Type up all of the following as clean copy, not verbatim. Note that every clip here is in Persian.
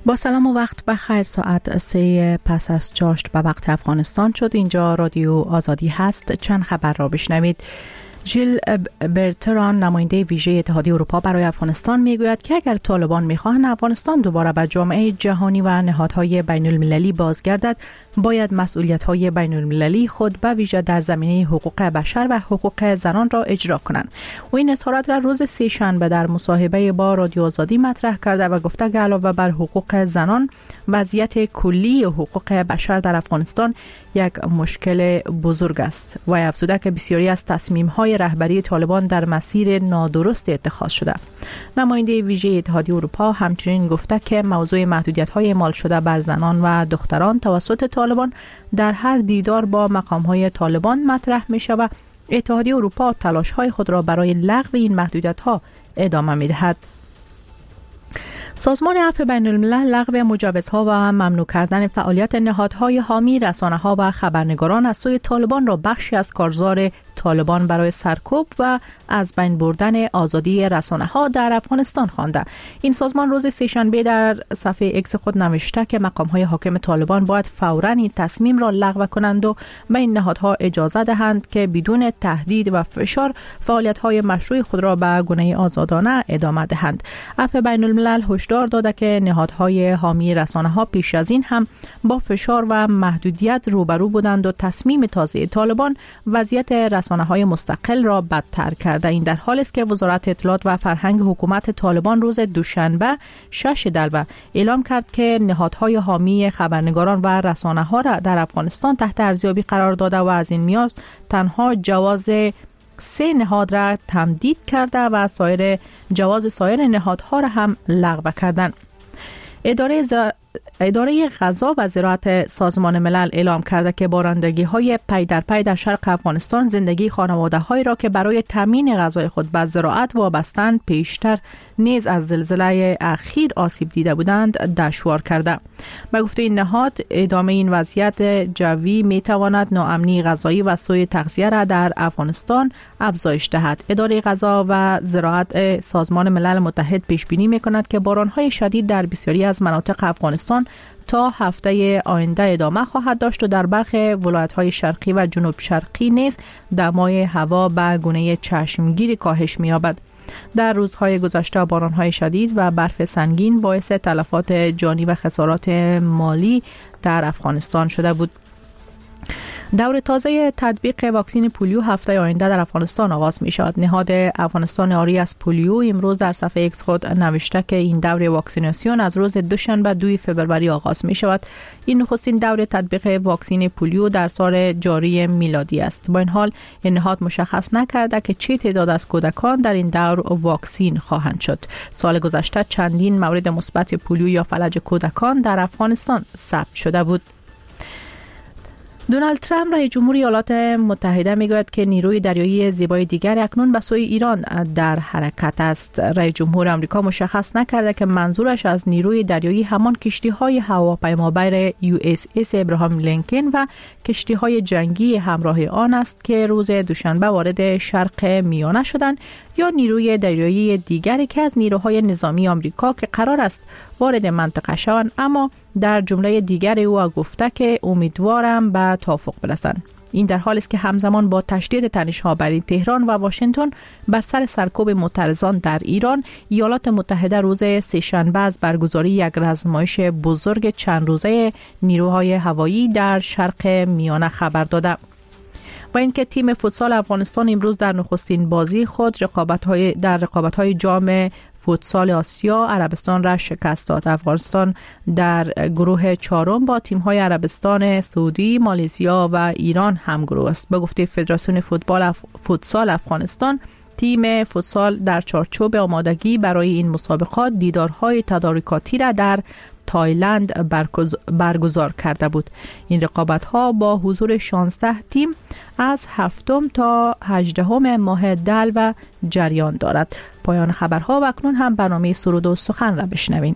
با سلام و وقت بخیر. ساعت 3 پس از چاشت به وقت افغانستان شد. اینجا رادیو آزادی هست. چند خبر را بشنوید. ژیل برتران، نماینده ویژه اتحادیه اروپا برای افغانستان، میگوید که اگر طالبان میخواهند افغانستان دوباره به جامعه جهانی و نهادهای بین المللی بازگردد، باید مسئولیت‌های بین المللی خود به ویژه در زمینه حقوق بشر و حقوق زنان را اجرا کنند. او این اظهارات را روز سه‌شنبه در مصاحبه با رادیو آزادی مطرح کرده و گفته که علاوه بر حقوق زنان، وضعیت کلی حقوق بشر در افغانستان یک مشکل بزرگ است. و افزوده که بسیاری از تصمیم‌های رهبری طالبان در مسیر نادرست اتخاذ شده. نماینده ویژه اتحادیه اروپا همچنین گفته که موضوع محدودیت‌های اعمال شده بر زنان و دختران توسط طالبان در هر دیدار با مقام‌های طالبان مطرح می‌شود و اتحادیه اروپا تلاش‌های خود را برای لغو این محدودیت‌ها ادامه می‌دهد. سازمان عفو بین الملل لغو مجوزها و ممنوع کردن فعالیت نهادهای حامی رسانه‌ها و خبرنگاران از سوی طالبان را بخشی از کارزار طالبان برای سرکوب و از بین بردن آزادی رسانه‌ها در افغانستان خوانده. این سازمان روز سه‌شنبه در صفحه ایکس خود نوشته که مقام‌های حاکم طالبان باید فوراً این تصمیم را لغو کنند و به این نهادها اجازه دهند که بدون تهدید و فشار فعالیت‌های مشروع خود را به گونه آزادانه ادامه دهند. عفو بین الملل هشدار داده که نهادهای حامی رسانه‌ها پیش از این هم با فشار و محدودیت روبرو بودند و تصمیم تازه طالبان وضعیت رسانه‌های مستقل را بدتر کرده. این در حالی است که وزارت اطلاعات و فرهنگ حکومت طالبان روز دوشنبه 6 دلو اعلام کرد که نهادهای حامی خبرنگاران و رسانه‌ها را در افغانستان تحت ارزیابی قرار داده و از این میان تنها جواز 3 نهاد را تمدید کرده و جواز سایر نهادها را هم لغو کردند. اداره غذا و زراعت سازمان ملل اعلام کرده که بارندگی‌های پی در پی در شرق افغانستان زندگی خانواده‌هایی را که برای تامین غذای خود به زراعت وابستند پیشتر نیز از زلزله اخیر آسیب دیده بودند دشوار کرده. به گفته این نهاد، ادامه این وضعیت جوی می‌تواند ناامنی غذایی و سوء تغذیه را در افغانستان افزایش دهد. اداره غذا و زراعت سازمان ملل متحد پیش بینی می‌کند که باران‌های شدید در بسیاری از مناطق افغانستان تا هفته آینده ادامه خواهد داشت و در برخی ولایت‌های شرقی و جنوب شرقی نیز دمای هوا به گونه چشمگیری کاهش می‌یابد. در روزهای گذشته باران‌های شدید و برف سنگین باعث تلفات جانی و خسارات مالی در افغانستان شده بود. دور تازه تطبیق واکسن پولیو هفته آینده در افغانستان آغاز می شود. نهاد افغانستان آری از پولیو امروز در صفحه ایکس خود نوشته که این دور واکسیناسیون از روز دوشنبه 2 فوریه آغاز می شود. این نخستین دور تطبیق واکسن پولیو در سال جاری میلادی است. با این حال این نهاد مشخص نکرده که چه تعداد از کودکان در این دور واکسین خواهند شد. سال گذشته چندین مورد مثبت پولیو یا فلج کودکان در افغانستان ثبت شده بود. دونالد ترامپ رئیس جمهور ایالات متحده میگوید که نیروی دریایی زیبای دیگر اکنون به سوی ایران در حرکت است. رئیس جمهور آمریکا مشخص نکرده که منظورش از نیروی دریایی همان کشتی‌های هواپیمابر USS ابراهام لینکن و کشتی‌های جنگی همراه آن است که روز دوشنبه وارد شرق میانه شدند یا نیروی دریایی دیگری که از نیروهای نظامی آمریکا که قرار است وارد منطقه شوند، اما در جمله دیگر او گفته که امیدوارم به توافق برسند. این در حالی است که همزمان با تشدید تنش‌ها بین تهران و واشنگتن بر سر سرکوب معترضان در ایران، ایالات متحده روز سه‌شنبه از برگزاری یک رزمایش بزرگ چند روزه نیروهای هوایی در شرق میانه خبر داده. و اینکه تیم فوتسال افغانستان امروز در نخستین بازی خود رقابت‌های جام فوتسال آسیا عربستان را شکست داد. افغانستان در گروه 4 با تیم‌های عربستان سعودی، مالزیا و ایران همگروه است. به گفته فدراسیون فوتسال افغانستان، تیم فوتسال در چارچوب آمادگی برای این مسابقات دیدارهای تدارکاتی را در تایلند برگزار کرده بود. این رقابت‌ها با حضور 16 تیم از 7 تا 18 ماه دلو جریان دارد. پایان خبرها و اکنون هم برنامه سرود و سخن را بشنوین.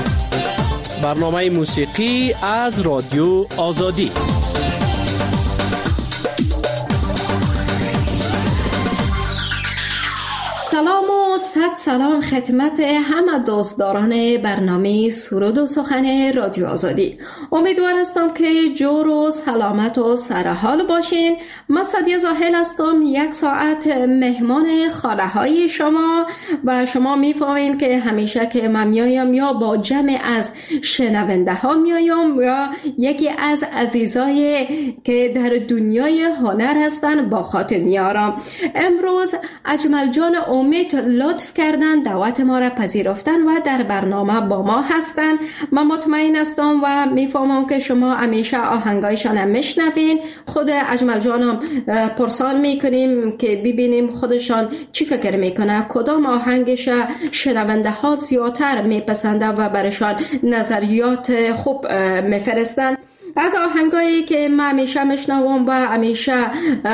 برنامه موسیقی از رادیو آزادی. سلام و صد سلام خدمت همه دوستداران برنامه سرود و سخن رادیو آزادی. امیدوار هستم که جور و سلامت و سرحال باشین. من سعدیه زاهل هستم، 1 ساعت مهمان خانه های شما و شما میفهمین که همیشه که من میایم یا با جمع از شنونده ها میایم یا یکی از عزیزای که در دنیای هنر هستن با خاطر میارم. امروز اجمل جان امید لطف کردن دعوت ما را پذیرفتن و در برنامه با ما هستن. من مطمئن هستم و میفهمم که شما همیشه آهنگایشان هم میشنوین. خود اجمل جانم پرسان میکنیم که ببینیم خودشان چی فکر میکنه، کدام آهنگش شنونده ها زیادتر میپسنده و برشان نظریات خوب میفرستن. از آهنگایی که من همیشه میشنوم و همیشه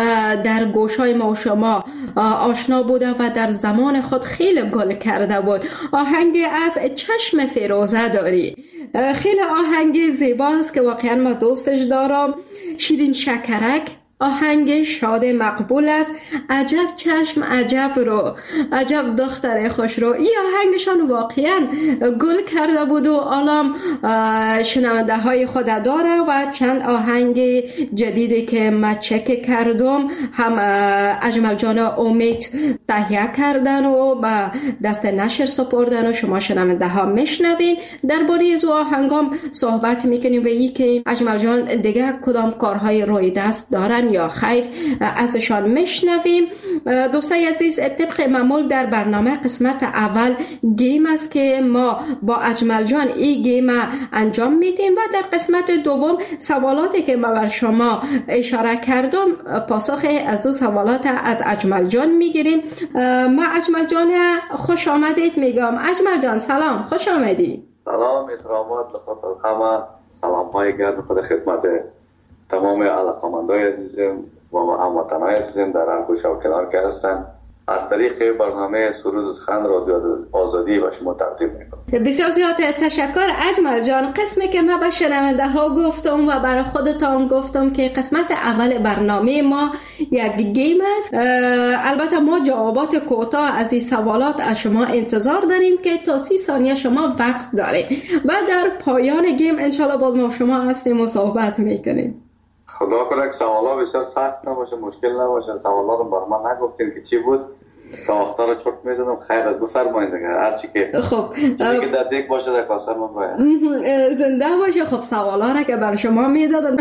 در گوشهای ما و شما آشنا بوده و در زمان خود خیلی گل کرده بود، آهنگ از چشم فیروزه داری. خیلی آهنگ زیباست که واقعا ما دوستش دارم. شیرین شکرک آهنگ شاد مقبول است. عجب چشم عجب رو، عجب دختر خوش رو. این آهنگشان واقعا گل کرده بود و الان شنونده های خود داره و چند آهنگ جدیدی که من چک کردم هم اجمل جان امید تهیه کردن و به دست نشر سپردن و شما شنونده ها میشنوین. درباره از آهنگام صحبت میکنیم و این که اجمل جان دیگه کدام کارهای روی دست دارن یا خیر ازشان میشنویم. دوستای عزیز، طبق معمول در برنامه قسمت اول گیم است که ما با اجمل جان این گیم انجام میدیم و در قسمت دوم سوالاتی که ما بر شما اشاره کردم پاسخ از دو سوالات از اجمل جان میگیریم. ما اجمل جان خوش آمدید میگم. اجمل جان سلام، خوش آمدی. سلام، احترامات لخص همه، سلام های گرد خود خدمت تمام علاقمندای عزیزم و هموطنای عزیزم در هر گوشه و کنار که هستن. از طریق برنامه سرود و سخن رادیو آزادی و شما تقدیم میکنم. بسیار زیاد تشکر اجمل جان. قسمی که من به شنونده ها گفتم و برای خودتان گفتم که قسمت اول برنامه ما یک گیم است. البته ما جوابات کوتاه از این سوالات از شما انتظار داریم که تا 30 ثانیه شما وقت دارید و در پایان گیم انشالله باز ما شما هستیم و صحبت میکنیم. خدا کنه که سوالا بسیار سخت نباشه، مشکل نباشه. سوالات بر من نگفتین که چی بود تا وقتا رو چرت میزنم. خیر از بفرمایید دیگه، هر چی که خب چیزی که در دیگ باشه در کاسه من باید زنده باشه. خب سوالا را که بر شما میدادم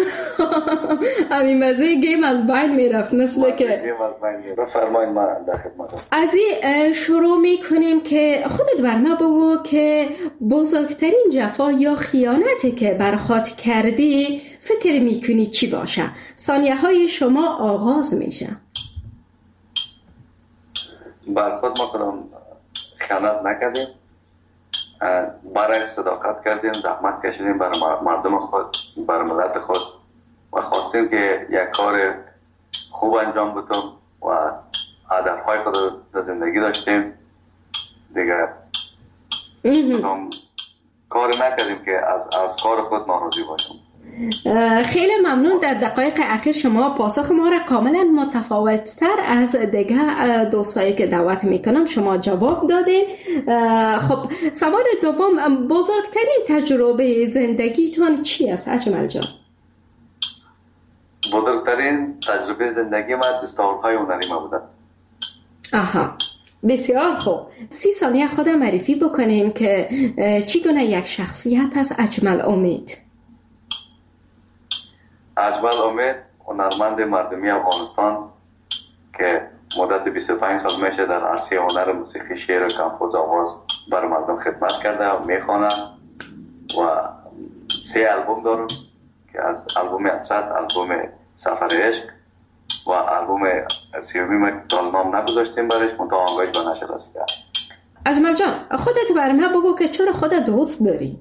همین مزه گیم از بین میرفت مثل که بفرمایید من در خدمتم. از این شروع میکنیم که خودت بر ما بگو که بزرگترین جفا یا خیانتی که بر خود کردی فکر میکنی چی باشه؟ ثانیه های شما آغاز میشه. بر خود ما کدام خیانت نکردیم، برای صداقت کردیم، زحمت کشیدیم برای مردم خود، برای ملت خود و خواستیم که یک کار خوب انجام بدیم و هدفهای خود در زندگی داشتیم دیگه. کدام کار نکردیم که از کار خود ناراضی باشیم. خیلی ممنون. در دقایق اخیر شما پاسخ ما را کاملا متفاوت تر از دیگه دوستایی که دعوت میکنم شما جواب دادین. خب سوال دوم، بزرگترین تجربه زندگیتون چی است اجمل جان؟ بزرگترین تجربه زندگی من دستاوردهای هنری ما بوده. آها، بسیار خوب. 30 ثانیه خود معرفی بکنیم که چگونه یک شخصیت است اجمل امید. اجمل امید هنرمند مردمی افغانستان که مدت 25 سال میشه در عرصه هنر موسیقی، شعر و کمپوز آواز بر مردم خدمت کرده و میخوانه و 3 آلبوم دارم که از آلبوم اسرت، آلبوم سفر عشق و آلبوم 30 که نام نگذاشتیم برش منتها آنگاهش به نشر رسیده. اجمل جان خودت بر من بگو که چرا خودت دوست داری؟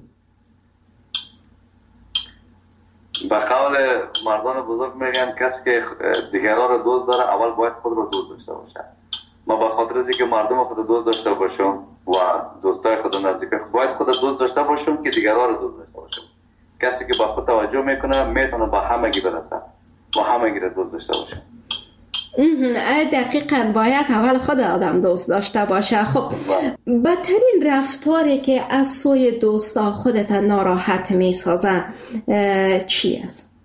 به قول مردان بزرگ میگن کسی که دیگران رو دوست داره اول باید خود رو دوست داشته باشه. ما به خاطر از اینکه مردم خود دوست داشته باشم و دوستای خود نزدیک باید خود دوست داشته باشم که دیگران رو دوست داشته باشم. کسی که با خود توجه میکنه میتونه با همگی برسه و همگی رو دوست داشته باشه. دقیقاً باید اول خود آدم دوست داشته باشه. خب بدترین رفتاری که از سوی دوستا خودت ناراحت می سازه چی است؟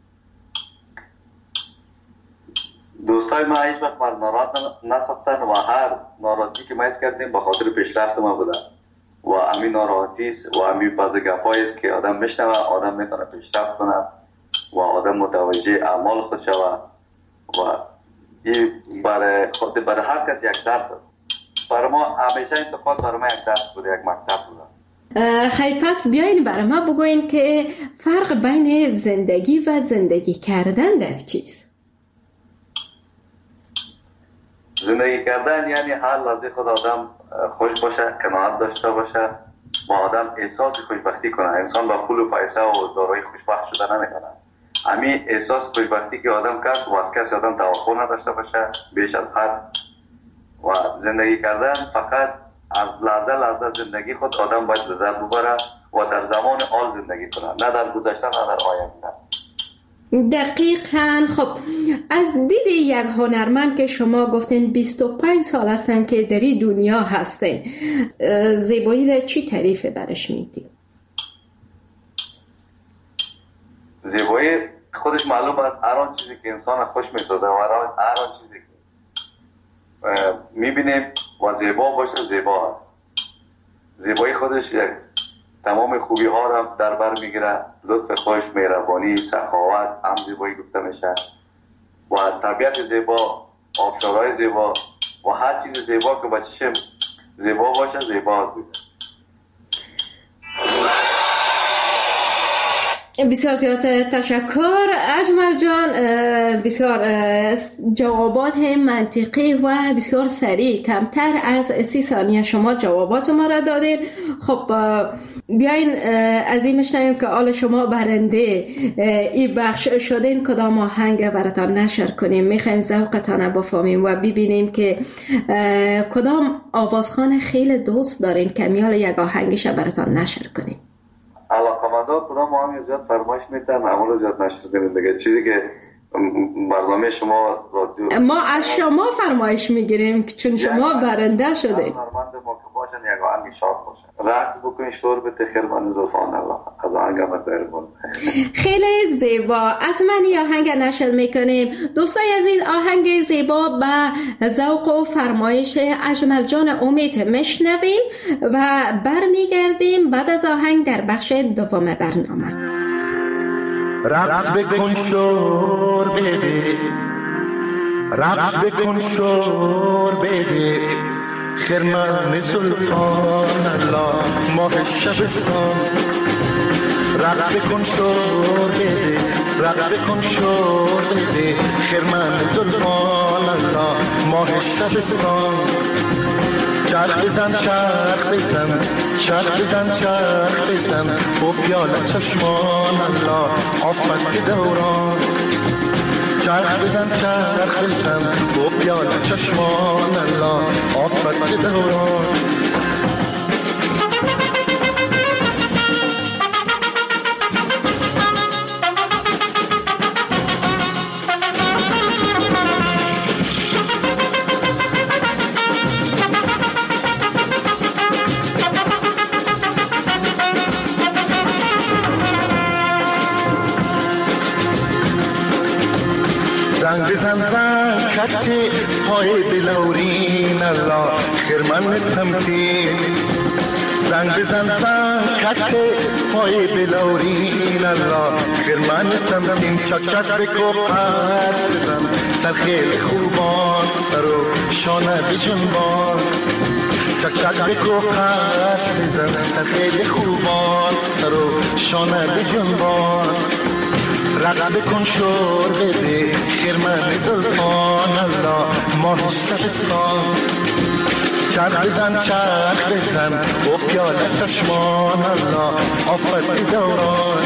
دوستای ما هیچ وقت من ناراحت نساختن و هر ناراحتی که ما حس کردیم به خاطر پیشرفت ما بوده و همین ناراحتی و همین بعض گپایی است که آدم میشنوه، آدم میتونه پیشرفت کنه و آدم متوجه اعمال خود شود و این برای هر کس یک درس است. برای ما همیشه انتقاد برای ما یک درس بوده، یک مکتب بوده. خیلی پس بیاین برای ما بگوین که فرق بین زندگی و زندگی کردن در چیست؟ زندگی کردن یعنی هر لحظه خود آدم خوش باشه، قناعت داشته باشه و آدم احساس خوشبختی کنه. انسان با پول و پیسه و دارایی خوشبخت شده نمیکنه. همین احساس خوشبختی که آدم کرد و از کسی آدم توقع نداشته باشه بیش از حد و زندگی کردن فقط از لحظه زندگی خود آدم باید لذت ببره و در زمان حال زندگی کنه، نه در گذشته نه در آینده. دقیقاً. خب از دید یک هنرمند که شما گفتین 25 سال هستن که در این دنیا هستین، زیبایی را چی تعریف برش میدین؟ زیبایی خودش معلوم است هر آن چیزی که انسان خوش میسازه و هر آن چیزی که میبینیم و زیبا باشه زیبا است. زیبایی خودش یک تمام خوبی ها را در بر میگیره، لطف خوش، مهربانی، سخاوت هم زیبایی گفته میشه و طبیعت زیبا، آبشارهای زیبا و هر چیز زیبا که با چشم زیبا باشه زیبا است. بسیار زیاد تشکر اجمل جان، بسیار جوابات منطقی و بسیار سریع، کمتر از 30 ثانیه شما جوابات ما را دادین. خب بیاین از این مشنویم که آل شما برنده این بخش شدین کدام آهنگ براتان نشر کنیم. میخوایم ذوقتان بفهمیم و ببینیم که کدام آوازخوان خیلی دوست دارین که میال یک آهنگش براتان نشر کنیم. علاقمندا کدام آهنگ زیاد فرمایش میدن اول زیاد نشر کنیم دیگه، چیزی که برنامه شما رادیو ما از شما فرمایش میگیریم چون شما برنده شده. هنرمند ما که باشن یک آهنگ شاد باشن، رقص بکنین، شور بده خیر من زلفان الله از آهنگ مزایر بود. خیلی زیبا، حتما این آهنگ نشر میکنیم. دوستای عزیز، آهنگ زیبا به ذوق و فرمایش اجمل جان امید میشنویم و برمیگردیم بعد از آهنگ در بخش دوم برنامه. رقص بکن شور بده، رقص بکن شور بده، خرمن سلطان الله ماه شبستان. رقص بکن شور بده، رقص بکن شور بده، خرمن سلطان الله ماه شبستان. چرخ بزن چرخ بزن، چرخ بزن چرخ بزن، با پیاله چشمان الله آفت دوران. چرخ بزن چرخ بزن، با پیاله چشمان الله آفت دوران. زنگ بزن زنگ خط پای بلورین الله خرمن تمکین. زنگ بزن زنگ خط پای بلورین الله خرمن تمکین. چک چک بکو پس بزن سر خیلی خوبان، سر و شانه بجنبان. چک چک بکو پس بزن سر خیلی خوبان، سر و شانه بجنبان. رقص بکن شور بده، خرمن زلفان الله ماه شبستان. چرخ بزن چرخ بزن، با پیاله چشمان الله آفت دوران.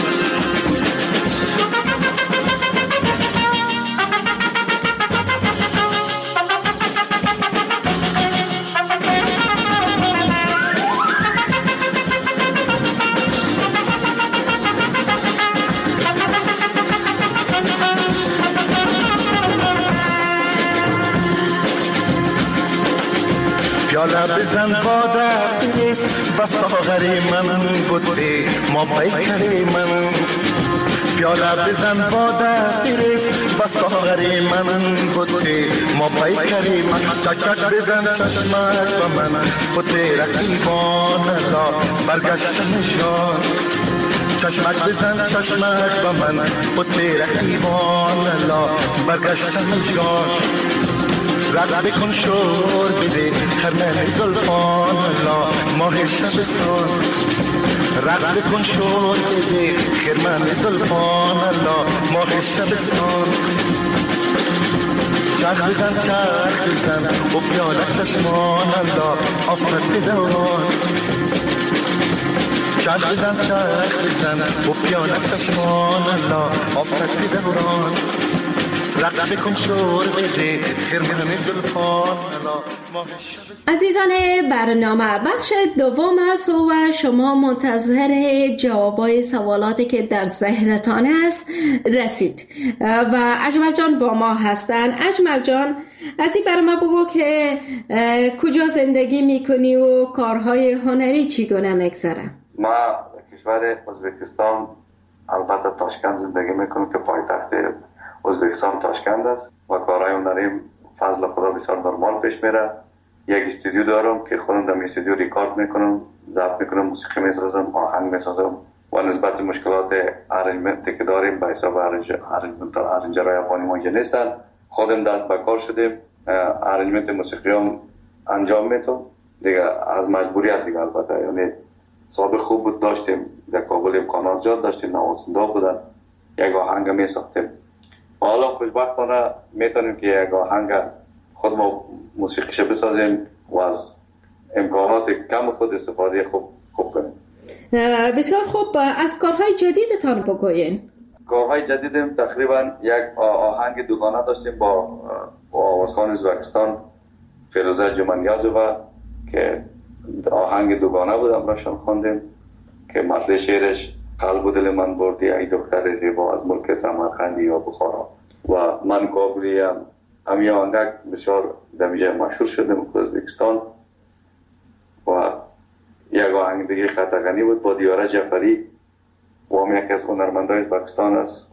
پیاله بزن باده بریز و ساغر من بوده ما پیکر من پیاله بزن باده بریز و ساغر من بوده ما پیکر من چک بزن چشمک و من بوده رقیبان لا برگشت نشان چشمک بزن چشمک و من بوده رقیبان لا برگشت نشان رقص بکن شور بده خرمه زلفان لا ماه شبستان رقص بکن شور بده خرمه زلفان لا ماه شبستان چرخ بزن چرخ بزن و پیاله چشمان لا آفت دوران چرخ بزن چرخ بزن و پیاله چشمان لا آفت دوران رقص بکن شور بده خرمه زلفان عزیزان برنامه بخش دوم است و شما منتظر جوابای سوالاتی که در ذهنتان است رسید و اجمل جان با ما هستن. اجمل جان از این برنامه بگو که کجا زندگی میکنی و کارهای هنری چگونه میگذره؟ ما کشور ازبکستان البته تاشکند زندگی میکنم که پایتخت ازبکستان تاشکند است و کارهای هنری فضل خدا بسیار نرمال پیش میره. یک استودیو دارم که خودم در استودیو ریکارد میکنم، ضبط میکنم، موسیقی میسازم، آهنگ میسازم و نسبت مشکلات ارنجمنتی که داریم به حساب ارنجرهای افغانی ما نیستن، خودم دست به کار شدیم، ارنجمنت موسیقی هم انجام میتونم دیگه از مجبوریت دیگه. البته یعنی سابق خوب بود، داشتیم در کابل امکانات زیاد داشتیم، نوازنده بودن، یک آهنگ میساختیم. حالا خوشبختانه میتونیم که یک آهنگ خود ما موسیقیش بسازیم و از امکانات کم خود استفاده خوب کنیم. بسیار خوب. از کارهای جدیدتان بگوین. کارهای جدیدم تقریبا یک آهنگ دوگانه داشتیم با آوازخوان ازبکستان فیروزه جمنیازووا که آهنگ دوگانه بود، امراشان خواندیم که متن شعرش قلب و دل من بردی ای دختر زیبا از ملک سمرقند یا بخارا و من کابلی هم یه آهنگ بسیار دمیجه مشهور شدیم در ازبکستان. و یک آهنگ دیگه خطغنی بود با دیاره جعفری و هم یکی از هنرمندان ازبکستان است.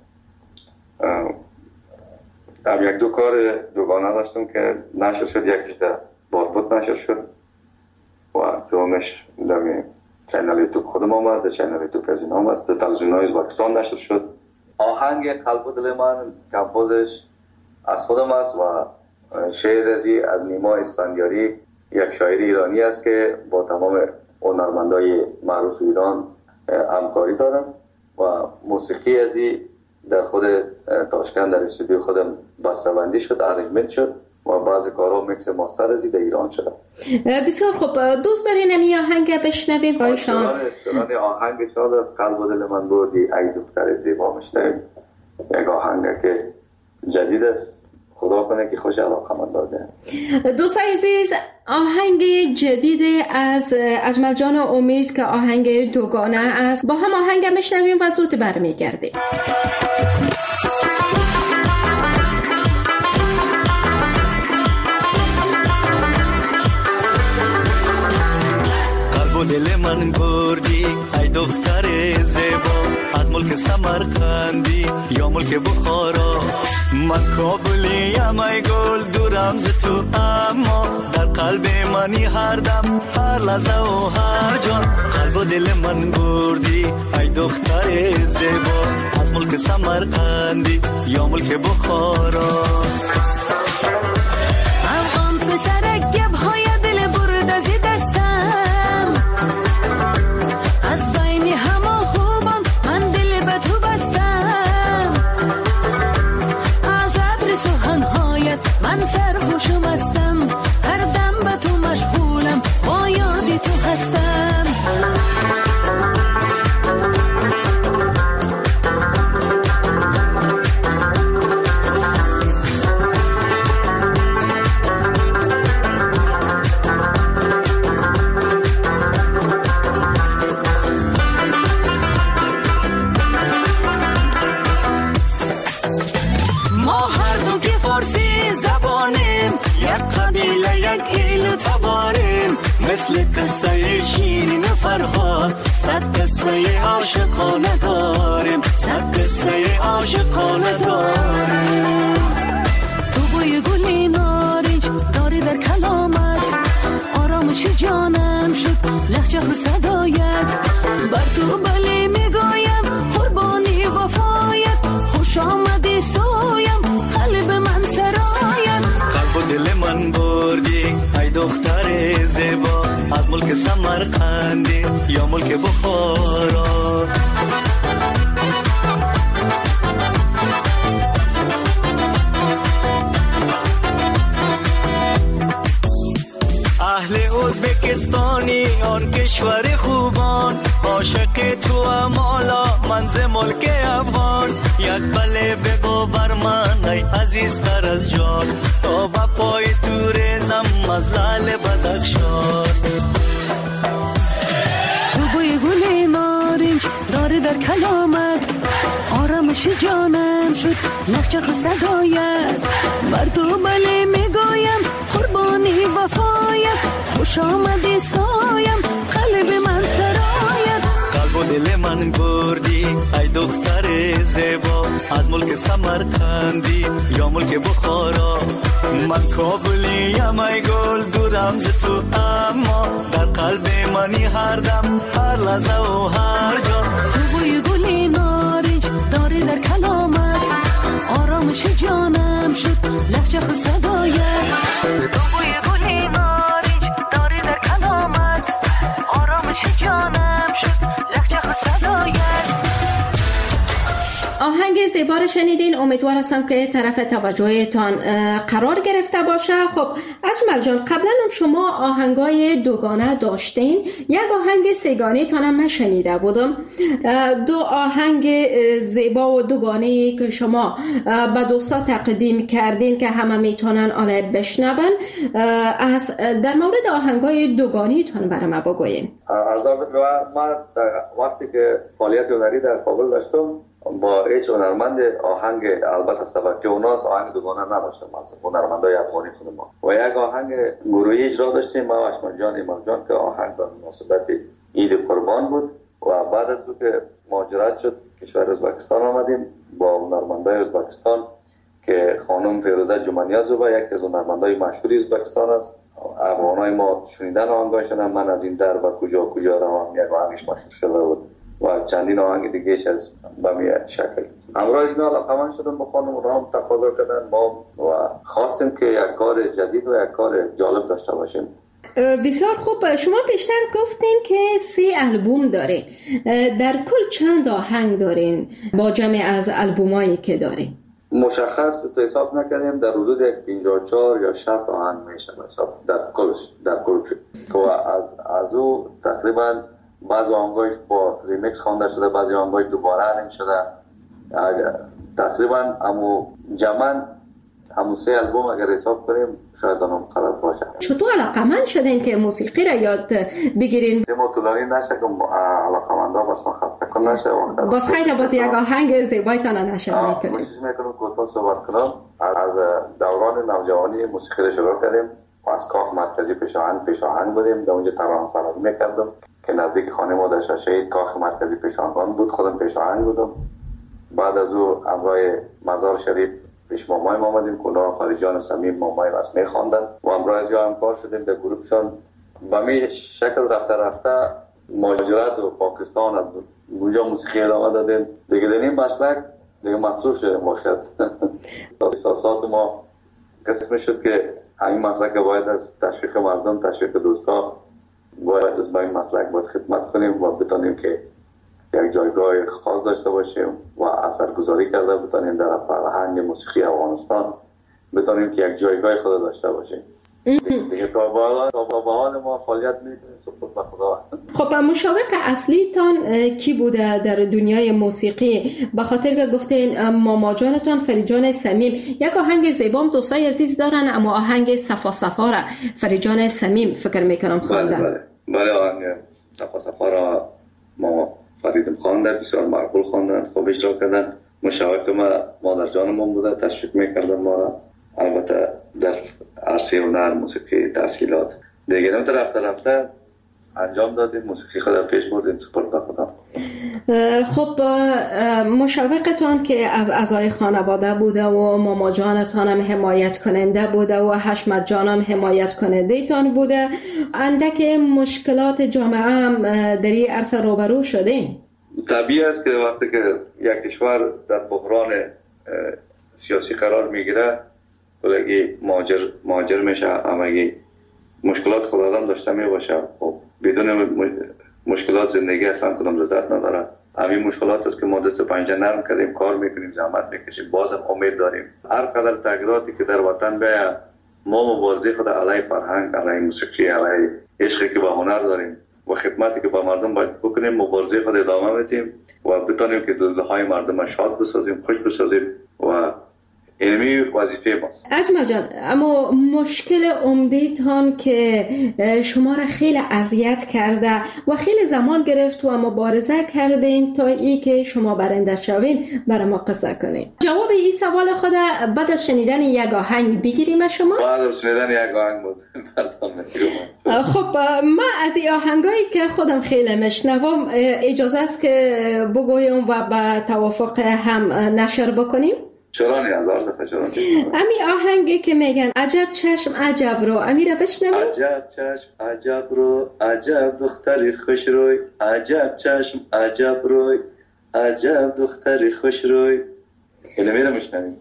هم یک دو کار دوگانه داشتم که نشر شد، یکیش در بارپوت نشر شد و دومش در چینل یوتیوب خودم هم است، در چینل یوتیوب از این هم است، در تلویزیون‌های ازبکستان نشر شد. آهنگ قلب و دل من کمپوزش از خودم است و شعر ازی از نیما اسفندیاری، یک شاعر ایرانی است که با تمام هنرمندای معروف ایران همکاری دارم و موسیقی ازی در خود تاشکند در استودیو خودم بسته‌بندی شد، ارنجمنت شد و بعضی کارها میکس ماستر ازی در ایران شد. بسیار خوب. دوست دارین این آهنگ بشنویم بایشان؟ آهنگ شاد از قلب و دل من بردی ای دختر زیبا میشنویم. یک آهنگ که جدید است، خدا کنه که خوش علاقه من داده. دوستان عزیز، آهنگ جدید از اجمل جان امید که آهنگ دوگانه است، با هم آهنگ میشنویم و زود برمیگردیم. قلب و دل من بردی ای دختر زیبا از ملک سمرقندی یا ملک بخارا. من کابلیم ای گل دورم ز تو، اما در قلب منی هر دم هر لحظه و هر جان. قلب و دل من بردی ای دختر زیبا از ملک سمرقندی یا ملک بخارا. افغان پسرک گبهای دل برد از دستم، از بین همه خوبان من دل به تو بستم. از عطر سخنهایت من سرخوشم هستم، هر دم به تو مشغولم، با یاد تو هستم. مثل قصه شیرین فرهاد، صد قصه عاشقانه داریم، صد قصه عاشقانه داریم. تو بوی گلی نارنج داری در کلامت، آرامش جانم شد لهجه و صدایت، بر تو بله میگویم قربانی وفایت، خوش آمدی سویم قلب من سرایت. قلب و دل من بردی ای دختر زیبا، از ملک سمرقندی یا ملک بخارا. اهل ازبکستانی آن کشور خوبان، عاشق تو امالا منز ملک افغان. یک بله بگو بر من ای عزیزتر از جان، تا با پای تو ریزم از لعل بدخشان. تو بوی گلی نارنج داری در کلامت، آرامش جانم شد لهجه و صدایت، بر تو بله میگویم قربانی وفایت، خوش آمدی سایم قلب من سرایت. قلب و دل من بردی ای دختر زیبا، از ملک سمرقندی یا ملک بخارا. من کابلیم ای گل دورم ز تو، اما در قلب منی هر دم هر لحظه و هر جا. تو بوی گلی نارنج داری در کلامت، آرامش جانم شد لهجه و صدایت. تو بوی گلی نارنج داری در کلامت، آرامش جانم شد لهجه و صدایت. آهنگ زیبا رو شنیدین، امیدوار هستم که طرف توجهتان قرار گرفته باشه. خب اجمل جان، قبلا هم شما آهنگای دوگانه داشتین، یک آهنگ سه‌گانه تانم من شنیده بودم. دو آهنگ زیبا و دوگانه که شما به دوستا تقدیم کردین که همه میتونن آن بشنون، در مورد آهنگای دوگانه تان برای ما بگوین. از من وقتی که فعالیت هنری در کابل داشتم با هیچ هنرمند آهنگ، البته سبب که اوناس آهنگ دوگانه نداشتم، هنرمندای افغانی خود ما، و یک آهنگ گروهی اجرا داشتیم ما و اشمل جان ایمان جان که آهنگ به مناسبت عید قربان بود. و بعد از که مهاجرت شد کشور ازبکستان آمدیم با هنرمندای ازبکستان که خانم فیروزه جمانیازوبا یک از هنرمندای مشهوری ازبکستان است. افغانای ما شنیدن آهنگاشون، من از این در و کجا کجا روم یک آهنگش مشهور شده بود و چندین آهنگ دیگهش از بمی شکل. امروز اینا علاقمند شدم با خانم، رام تقاضا کردن ما و خواستیم که یک کار جدید و یک کار جالب داشته باشیم. بسیار خوب. شما پیشتر گفتین که 3 آلبوم دارین، در کل چند آهنگ دارین با جمع از آلبومایی که دارین؟ مشخص تو حساب نکردیم، در حدود 54 یا 60 آهنگ میشه حساب در کل که از او تقریبا بعضی آهنگاش با ریمیکس خوانده شده، بعضی آهنگاش دوباره رنگ شده. تقریبا جمعاً 3 آلبوم اگر حساب کنیم شاید اونم غلط باشه. چطور علاقمند شدین که موسیقی را یاد بگیرین؟ ما طولانی نشه که علاقمندا بس خسته کن نشه. باز خیلی باز یک آهنگ زیبایتان نشه میکنیم. کوشش میکنم کوتاه صحبت کنم. از دوران نوجوانی موسیقی را شروع کردیم و از کاخ مرکزی پیشاهنگ بودیم، در اونجا ترانه سرایی میکردم که نزدیک خانه ما در شهید کاخ مرکزی پیشاهنگ بود، خودم پیشاهنگ بودم. بعد از او همراه مزار شریف پیش مامای ما آمدیم، کلاه خارجان سمیم مامای راست میخواندن و امروز یا همکار شدیم در گروهشان. به می شکل رفته مهاجرت و پاکستان از اونجا موسیقی ادامه دادیم دیگه. در این مسلک دیگه مصروف شدیم باشد. احساسات ما قسم شد که همین مسلک باید از تشویق مردم، تشویق دوستا باید از این مسلک باید خدمت کنیم و بتانیم که یک جایگاه خاص داشته باشیم و اثرگذاری کرده بتانیم در فرهنگ موسیقی افغانستان، بتانیم که یک جایگاه خود داشته باشیم. دیگه تا به حال ما فعالیت میکنیم سپرد به خدا. خب مشاوق اصلی تان کی بوده در دنیای موسیقی؟ به خاطر که گفتین ماما جانتان فریجان سمیم، یک آهنگ زیبام دوستای عزیز دارن، اما آهنگ صفا صفا را فریجان سمیم فکر میکنم خواندن. بله آهنگ صفا صفا را ما فریدم خواندن، بسیار معقول خواندن، خوب اجرا کردن. مشاوق ما مادر جانمون بوده، تشویق میکردن ما را. البته در عرصه هنر موسیقی تحصیلات دیگه نمیتونه رفته انجام دادیم، موسیقی خود پیش بردیم سپرد به خدا. خب مشوقتان که از اعضای خانواده بوده و ماما جانتان هم حمایت کننده بوده و حشمت جان هم حمایت کننده تان بوده، اندک مشکلات جامعه هم در این عرصه روبرو شدیم. طبیعی است که وقتی که یک کشور در بحران سیاسی قرار میگیره بلگی مهاجر میشه، همگی مشکلات خود آدم داشته میباشه. خب بدون مشکلات زندگی اصلا کدام لذت نداره. همین مشکلات است که ما دست پنجه نرم کردیم، کار میکنیم، زحمت میکشیم، بازم امید داریم هر قدر تغییراتی که در وطن بیاید ما مبارزه خود علیه فرهنگ، علیه موسیقی، علیه عشقی که به هنر داریم و خدمتی که به مردم باید بکنیم مبارزه خود ادامه بدیم و بتونیم که دلهای مردم شاد بسازیم، خوش بسازیم و اینمی وظیفه ماست. اجمل جان، اما مشکل عمده‌تان که شما را خیلی اذیت کرده و خیلی زمان گرفت و مبارزه کردین تا ای که شما برنده شوین برای ما قصه کنین. جواب این سوال خود بعد از شنیدن یک آهنگ بگیریم شما؟ بعد از شنیدن یک آهنگ بود. خب ما از این آهنگایی که خودم خیلی میشنوم اجازه است که بگویم و به توافق هم نشر بکنیم؟ چرا نه؟ هزار دفعه چرا نه؟ امی آهنگی که میگن عجب چشم عجب رو، امی را بشنویم. عجب چشم عجب رو، عجب دختری خوش روی، عجب چشم عجب روی، عجب دختری خوش روی. اینو میرم میشنویم.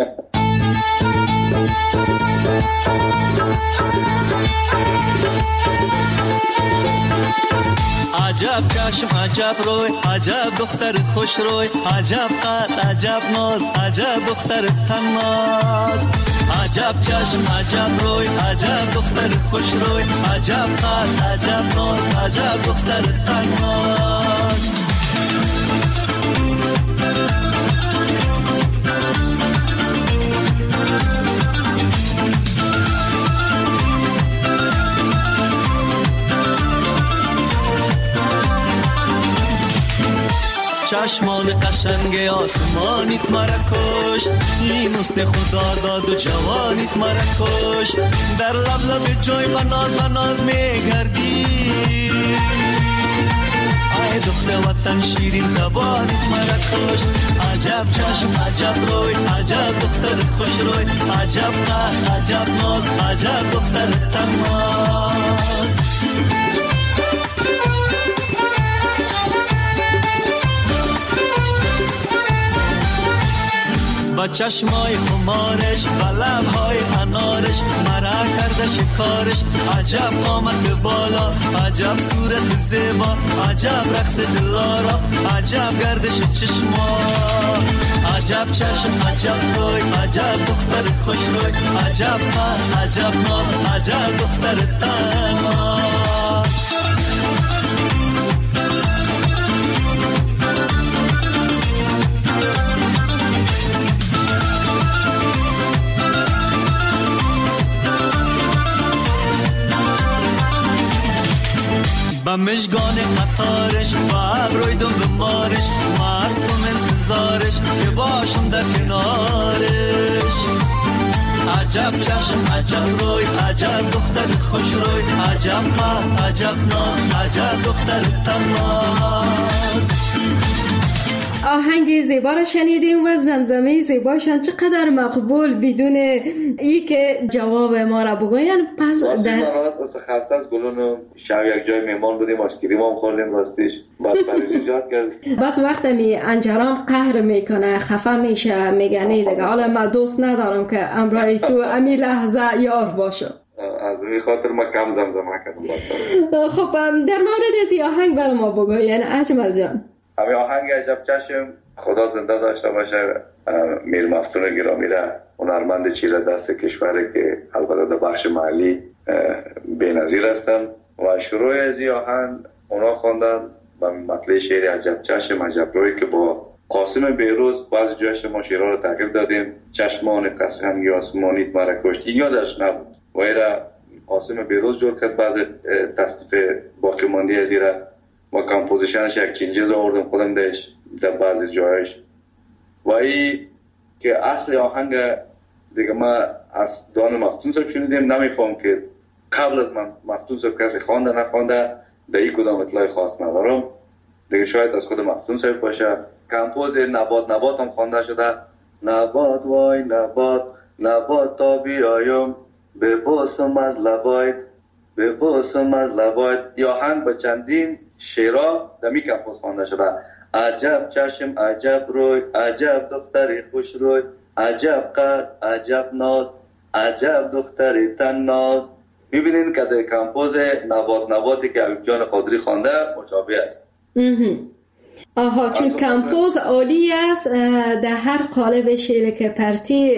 عجب چشم عجب روی، عجب دختر خوش روی، عجب قد عجب ناز، عجب دختر تناز. عجب چشم عجب روی، عجب دختر خوش روی، عجب قد عجب ناز، عجب دختر تناز. چشمان قشنگ آسمانیت مرا کشت، این حسن خدا داد و جوانیت مرا کشت. در لب لب جوی بناز میگردی، ای دختر وطن شیرین زبانیت مرا کشت. عجب چشم عجب روی، عجب دختر خوش روی، عجب قد عجب ناز، عجب دختر تناز. با چشمای خمارش، با لبهای انارش مرا کرده شکارش. عجب قامت بالا، عجب صورت زیبا، عجب رقص دلارا، عجب گردش چشما. عجب چشم عجب روی، عجب دختر خوش روی، عجب قد عجب ناز، عجب دختر تناز. با مشگان قطارش، با ابروی دنبالش، مستم انتظارش که باشم در کنارش. عجب چشم عجب روی، عجب دختر خوش روی، عجب قد عجب ناز، عجب دختر تناز. آهنگ زیبا را شنیدیم و زمزمه زیباشان چقدر مقبول، بدون ای که جواب ما را بگوین. پس در راست خسته از گلونو شب یک جای مهمان بودیم، آشکریم هم خوردیم، راستش بعد پریزی زیاد کردیم. بس وقت می انجران قهر میکنه، خفه میشه، میگنی دیگه حالا ما دوست ندارم که امرای تو امی لحظه یار باشه. از این خاطر ما کم زمزمه کردم. خب در مورد از آهنگ برای ما بگوین اجمل جان. همین آهنگ عجب چشم خدا زنده داشته باشه. میر مفتون گرامی را، هنرمند چیره دست کشوره که البته در بخش محلی بی‌نظیر هستن و شروع از این آهنگ اونا خوندن و مطلع شعر عجب چشم عجب روی که با قاسم بیروز بعضی جایش ما شعرها رو تغییر دادیم. چشمان قشنگ آسمانیت مرا کشت، این یادش نبود و ایرا قاسم بیروز جور کرد. بعضی تصدیف باقی ماندی از ایرا و کمپوزیشنش یک چینجز آوردم خودم دهش در بعضی جایش و ای که اصل آهنگ دیگه ما از دان مفتون سب شنیدیم، نمیفهم که قبل از مفتون صاحب کسی خوانده نخوانده در این کدام اطلاع خاص ندارم. دیگه شاید از خود مفتون صاحب باشه. کمپوز نبات هم خوانده شده. نبات وای نبات، نبات تا بیایم ببوسم از لبایت، ببوسم از لبایت. یا هنگ به چندین شعرها در می کمپوز خوانده شده. عجب چشم، عجب روی، عجب دختری خوش روی، عجب قد، عجب ناز، عجب دختری تن ناز. میبینین که در کمپوز نباتی که حبیب جان قادری خوانده مشابه است. آها، چون کمپوز عالی است، در هر قالب شعر که پرتی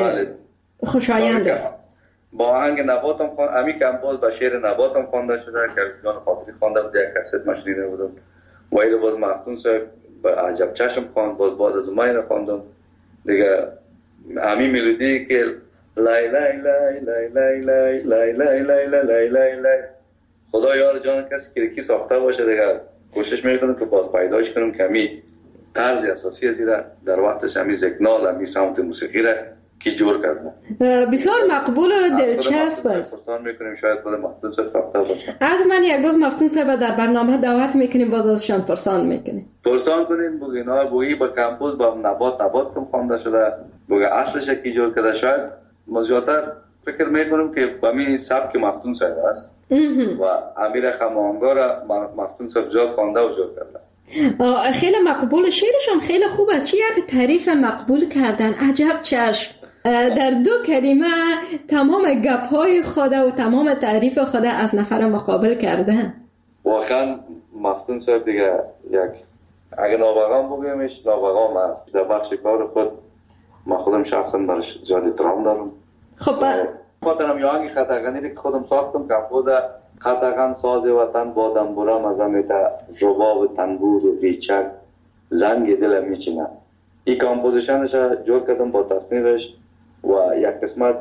خوشایند است. با آهنگ نبات هم خوانده، امی کمپوز با شعر نبات هم خوانده شده که حبیب جان قادری خوانده بود، یک کست مشنیده بودم. و ایده باز مفتون صاحب با عجب چشم خواند، باز بعد از ما اینو خواندم دیگه. همین ملودی که لای لای لای لای لای لای لای لای لای لای لای لای، خدا یار جان کسی که کی ساخته باشه دیگه کوشش میکنم که باز پیداش کنم که همی طرز اساسی از در وقتش همی زکنال همی سمت موسیقی را کی جور کردن. بسیار مقبول و دلچسب است. پرسان میکنیم شاید خود مفتون صاحب ساخته باشه. از من یک روز مفتون صاحب در برنامه دعوت میکنیم، باز ازشان پرسان میکنیم. پرسان کنین بگین ها بویی با کمپوز با نبات کم خوانده شده، بگه اصلش کی جور کرده. شاید مزیاتر فکر میکنم که با می سبک مفتون صاحب است و امیر خمانگا را مفتون صاحب جاز خوانده و جور کرده. خیلی مقبول، شعرش هم خیلی خوب است. چه یک تعریف مقبول کردن، عجب چشم. در دو کلمه تمام گپ‌های خود و تمام تعریف خود از نفر مقابل کردن. واقعا مفتون صاحب دیگه یک اگه نابغام بگیمش نابغام است. در بخش کار خود ما خودم شخصا برش زیاد احترام دارم. خب خاطرم یا آنگی خطاغنی که خودم ساختم کمپوز خطاغن ساز وطن با دنبورم از همیتا رباب تنبور و ریچک زنگ دل میچینه. این کمپوزیشنش جور کردم با تصنیفش و یک قسمت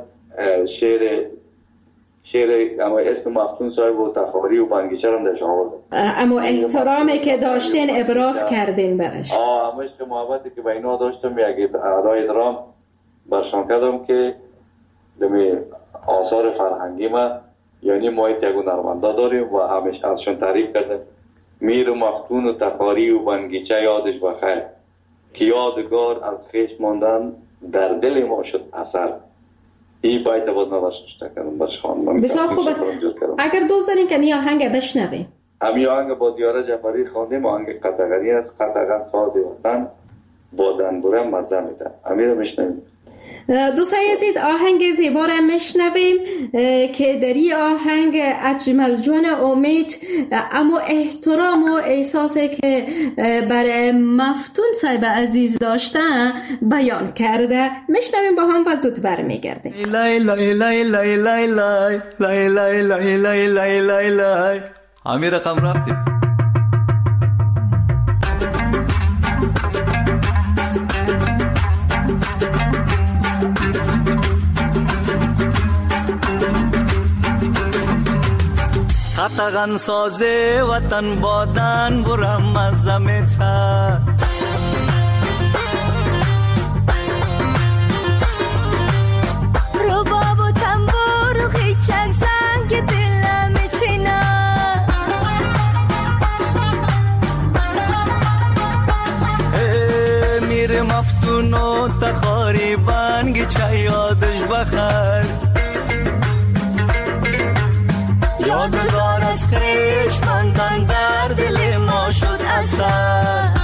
شعر اما اسم مفتون صاحب و تخاری و بنگیچه هم درش آوردم. اما احترامی که داشتین ابراز کردین برش. همه عشق محبتی که به اینا داشتم یک ادای احترام برشان کردم که دمی آثار فرهنگی ما یعنی ما یک هنرمندا داریم و همیشه ازشون تعریف کردم. میر و مفتون و تخاری و بنگیچه یادش بخیر که یادگار از خیش ماندن در دل ما شد اثر. این باید باز نباشت کردم برش خواندم. بسیار خوب است. اگر دوست دارین که می آهنگ بشنویم. همی آهنگ با دیاره جعفری خواندیم. آهنگ قطغنی است. قطغن ساز وطن با دنبوره مزه میده. همی رو بشنویم. دوستای عزیز، آهنگ زیبا را میشنویم که در این آهنگ اجمل جان امید اما احترام و احساسی که برای مفتون صاحب عزیز داشتن بیان کرده. میشنویم با هم و زود برمیگردیم. لای لای لای لای لای لای لای لای لای لای لای لای لای همین رقم رفتیم. قطغن سازه وطن بادن برم از زمتا رباب و تنبور و خیچک زنگ دلم چینا میر مفتون و تخاری بنگ چه یادش بخیر یادگار از خیش ماندن در دل ما شد اثر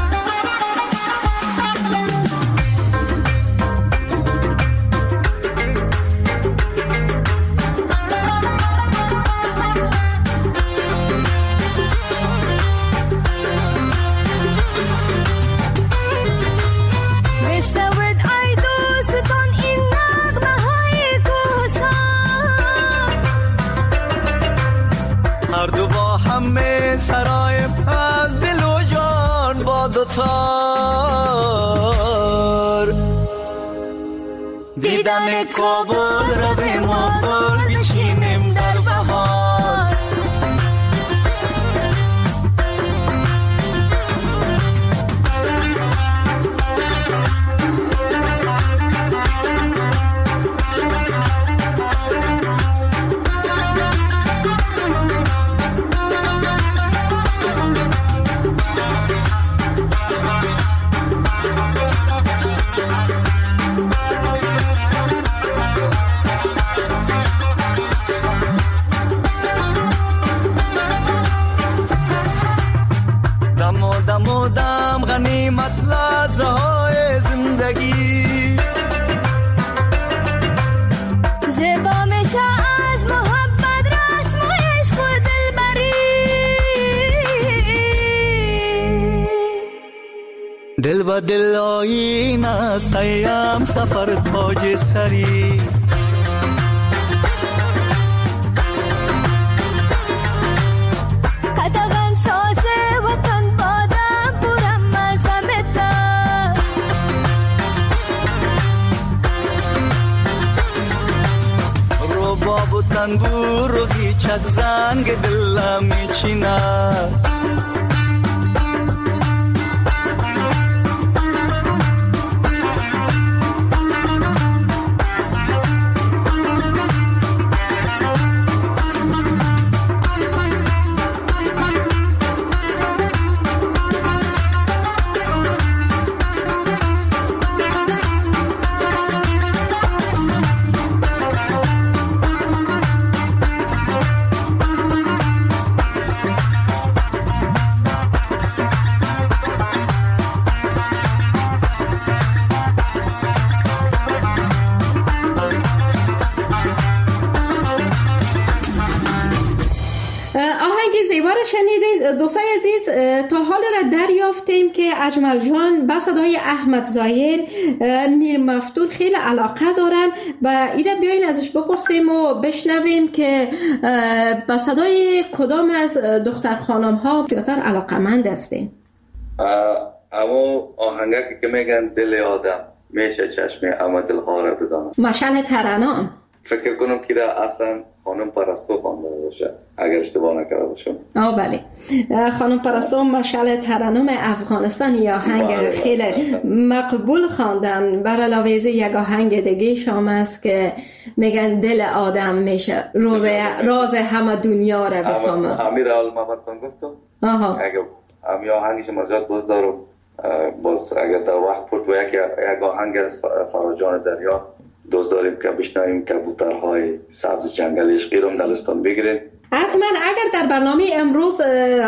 سرای از دل و جان با دوتار دیدن کابل را به ما گل بچینیم در بهار به دل آیین است ایم سفر تاج سری. قدغن ساز وطن بادم پورم مزمتا رباب و تنبور و هیچک زنگ دلم میچینه. شنیدین دوستای عزیز، تا حال را دریافتیم که اجمل جان به صدای احمد ظاهر میر مفتون خیلی علاقه دارن و اینا بیاین ازش بپرسیم و بشنویم که به صدای کدام از دختر خانم ها بیشتر علاقمند هستین. اما آهنگی که میگن دل آدم میشه چشم اما دلها را بدانم، مشعل ترنم. فکر کنم که اصلا خانم پرستو خوانده باشه اگر اشتباه نکرده باشم. بله، خانم پرستو مشعل ترنم افغانستان یا آهنگ خیلی مقبول خواندن. بر علاوه از یک آهنگ دیگه شام است که میگن دل آدم میشه راز همه دنیا را بفهمه. امیر محمدتون گفتم اگر امی آهنگش مزیاد باز دارم باز اگر در وقت پرد و یک آهنگ از فراجان دریا دوست داریم که بشنویم کبوترهای سبز جنگل عشقی رو دلستان بگیریم. حتما اگر در برنامه امروز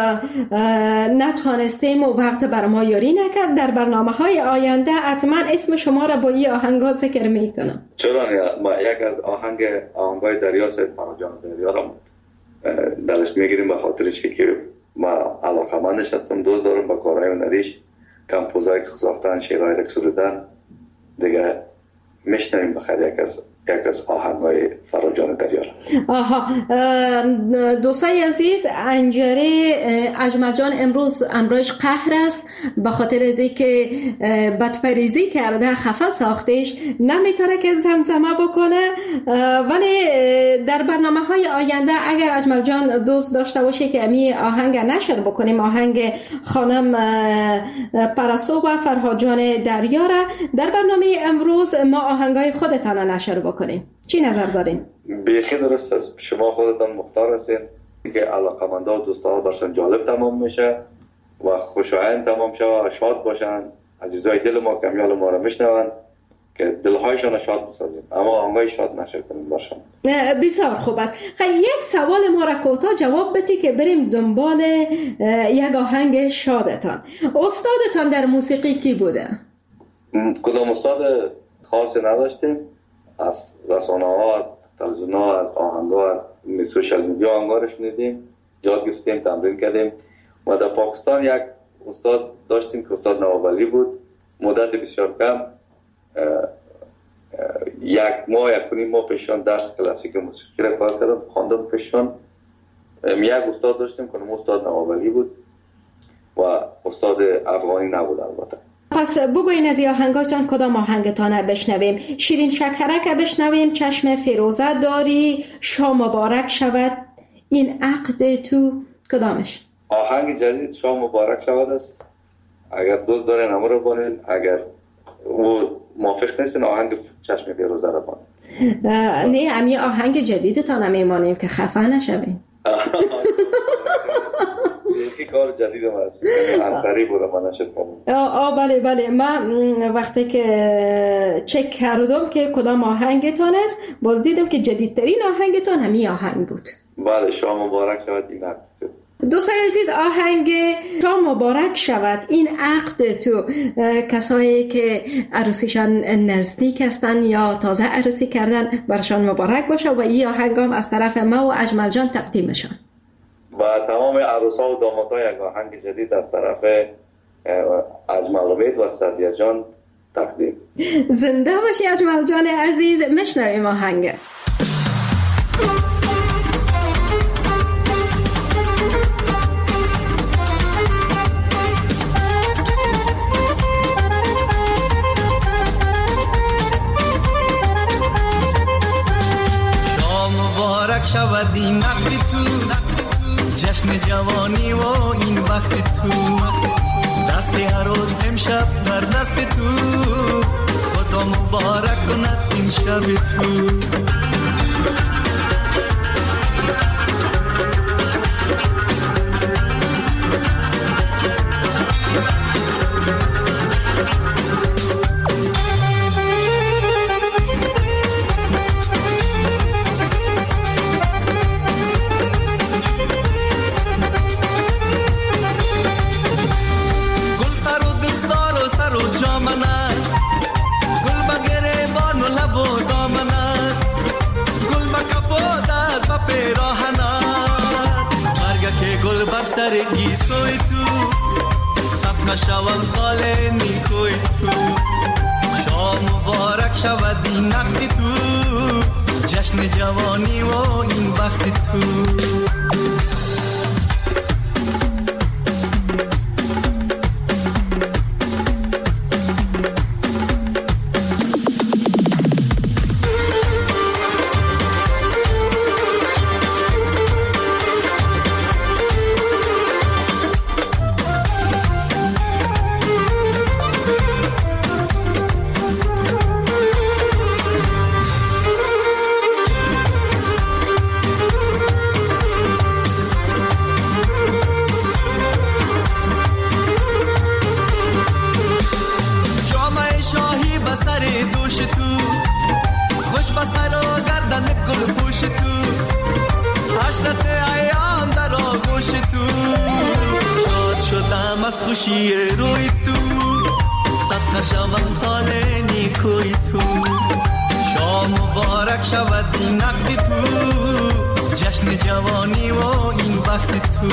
نتوانستیم و وقت بر ما یاری نکرد، در برنامه های آینده حتما اسم شما را با این آهنگ ذکر میکنم. چرا ما یک از آهنگای دریا سید فراجان دریا را دلست میگیریم به خاطر چی که ما علاقمندش هستم، دوست دارم با کارهای هنریش کمپوزایی که ساختن، شعرهایی که سرودن دیگه میشنویم بخیر یک از آهنگای فراجان دریا. دوستای عزیز، انجره اجمل جان امروز امروز قهر است به خاطر از اینکه بدپریزی کرده، خفه ساختش، نمیتونه که زمزمه بکنه. ولی در برنامه‌های آینده اگر اجمل جان دوست داشته باشه که امی آهنگ نشر بکنیم، آهنگ خانم پرستو و فرهاد جان دریا را در برنامه امروز ما آهنگای خودتان نشر بکنیم، چی نظر دارین؟ بیخی درست است، شما خودتان مختار هستین که علاقمندا و دوستا داشتن جالب تمام میشه و خوشایند تمام شه و شاد باشن. عزیزای دل ما کمیال ما رو میشنون که دلهایشان شاد بسازیم، اما آهنگای شاد نشر کنیم باشن. بسیار خوب است. یک سوال ما را کوتاه جواب بدی که بریم دنبال یک آهنگ شادتان. استادتان در موسیقی کی بوده؟ کدام استاد خاصی نداشتیم، از رسانه ها، از تلویزیون ها، از آهنگ ها، از سوشال میدیا آهنگا رو شنیدیم، یاد گرفتیم، تمرین کردیم. و در پاکستان یک استاد داشتیم که استاد نوابلی بود، مدت بسیار کم، یک ماه پیشان درس کلاسیک موسیقی را کار کردم، خواندم پیشان. یک استاد داشتیم که استاد نوابلی بود و استاد افغانی نبود البته. پس بگوین از آهنگاتان کدام آهنگتان بشنویم؟ شیرین شکرک بشنویم، چشم فیروزه داری، شام مبارک شود، این عقد تو، کدامش؟ آهنگ جدید شام مبارک شود است. اگر دوست دارین امر رو بانین، اگر موافق نیستین آهنگ چشم فیروزه رو بانین. نه، امی آهنگ جدیدتان هم میمانیم که خفه نشویم. یکی کار جدید هم هست، انقری بود من نشد کنم. بله من وقتی که چک کردم که کدام آهنگتان است، باز دیدم که جدیدترین آهنگتان همین آهنگ بود. بله، شام مبارک شود این عقد. دوستان عزیز، آهنگ شام مبارک شود این عقد تو، کسایی که عروسیشان نزدیک هستن یا تازه عروسی کردن برشان مبارک باشه و این آهنگ هم از طرف ما و اجمل جان تقدیمشان. و تمام عروسا و دامادها یک آهنگ جدید از طرف اجمل امید و سعدیه جان تقدیم. زنده باشی اجمل جان عزیز. میشنویم آهنگ. مبارک شود این وقت تو، جشن جوانی و این وقت تو، دست هر روز امشب در دست تو، خدا مبارک کند این شب تو. سرگی سوی تو سبک شوم خاله نیکوی تو، شام مبارک شود این نقد تو، جشن جوانی و این وقت تو. خوشی روی تو صدقه شوم خاله نیکوی تو، شام مبارک شود این نقد تو، جشن جوانی و این وقت تو.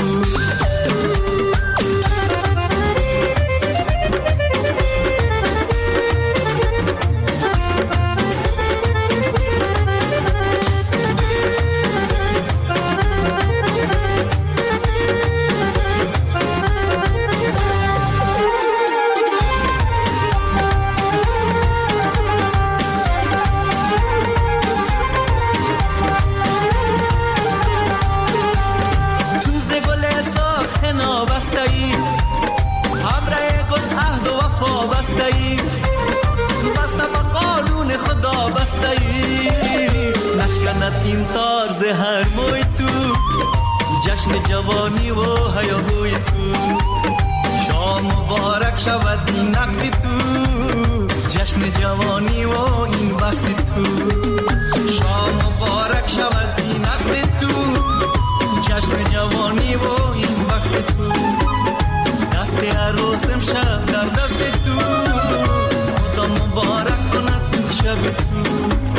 این طرز هر موی تو، جشن جوانی و هیاهوی تو، شام مبارک شود این نقد تو، جشن جوانی و این وقت تو، شام مبارک شود این نقد تو، جشن جوانی و این وقت تو، دست عروس امشب در دست تو، خدا مبارک کند این شب تو.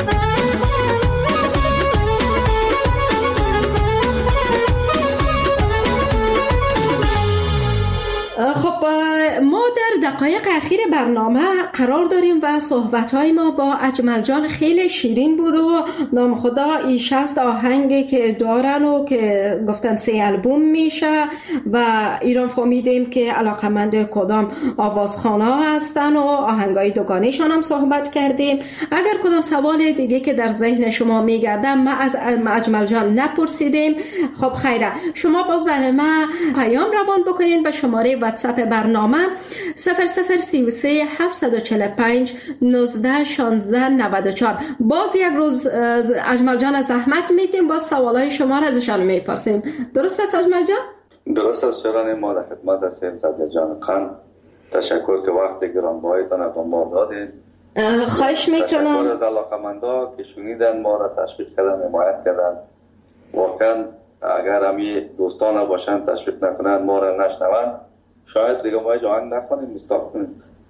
خب ما در دقایق اخیر برنامه قرار داریم و صحبت‌های ما با اجمل جان خیلی شیرین بود و نام خدا ای 60 آهنگی که دارن و که گفتن 3 البوم میشه و ایران فهمیدیم که علاقمند کدام آوازخوان‌ها هستن و آهنگای دوگانه‌شان هم صحبت کردیم. اگر کدام سوال دیگه که در ذهن شما میگرده ما از اجمل جان نپرسیدیم، خب خیره شما باز برای ما پیام روان بکنین به شماره واتساپ برنامه 0033 745 19 16 94. باز یک روز اجمل جان زحمت میدیم باز سوالای شما را ازشان میپرسیم. درست است اجمل جان؟ درست است شران ما در خدمت هستیم سعدیه جان خان. تشکر که وقت گرانبهایتان به ما دادید. خواهش میکنم. تشکر از علاقمندا که شنیدن ما را تشویق کردن حمایت کردن. واقعا اگر همی دوستان باشن تشویق نکنن ما را نشنون شاید دیگه ما جوان نخونیم مستاق کنیم.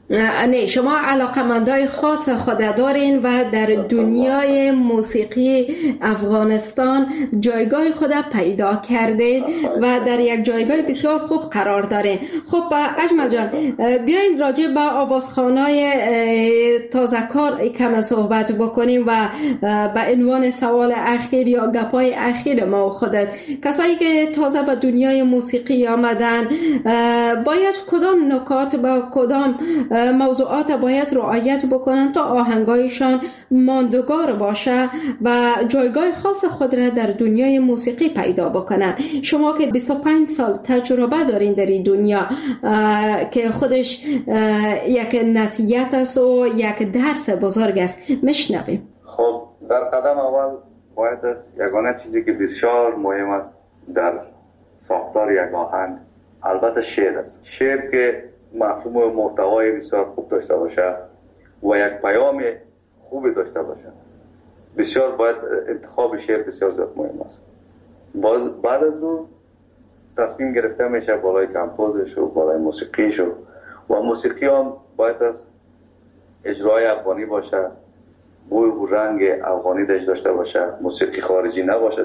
نه، شما علاقمندای خاص خود دارین و در دنیای موسیقی افغانستان جایگاه خود پیدا کردین و در یک جایگاه بسیار خوب قرار دارین. خب اجمل جان، بیاین راجع به آوازخوانای تازه کار کم صحبت بکنیم و به عنوان سوال اخیر یا گپای اخیر ما و خودت، کسایی که تازه به دنیای موسیقی آمدن باید کدام نکات با کدام موضوعات باید رعایت بکنن تا آهنگایشان ماندگار باشه و جایگاه خاص خود را در دنیای موسیقی پیدا بکنن؟ شما که 25 سال تجربه دارین در این دنیا که خودش یک نصیحت است و یک درس بزرگ است، میشنویم. خب در قدم اول باید یگانه چیزی که بسیار مهم است در ساختار یک آهنگ البته شعر است. شعر که مفهوم و محتوای بسیار خوب داشته باشه و یک پیام خوبی داشته باشه، بسیار باید انتخاب شعر بسیار زیاد مهم است. بعد از اون تصمیم گرفته میشه بالای کمپوزش و بالای موسیقیش و موسیقی هم باید از اجرای افغانی باشه، بوی و رنگ افغانی داشته باشه، موسیقی خارجی نباشه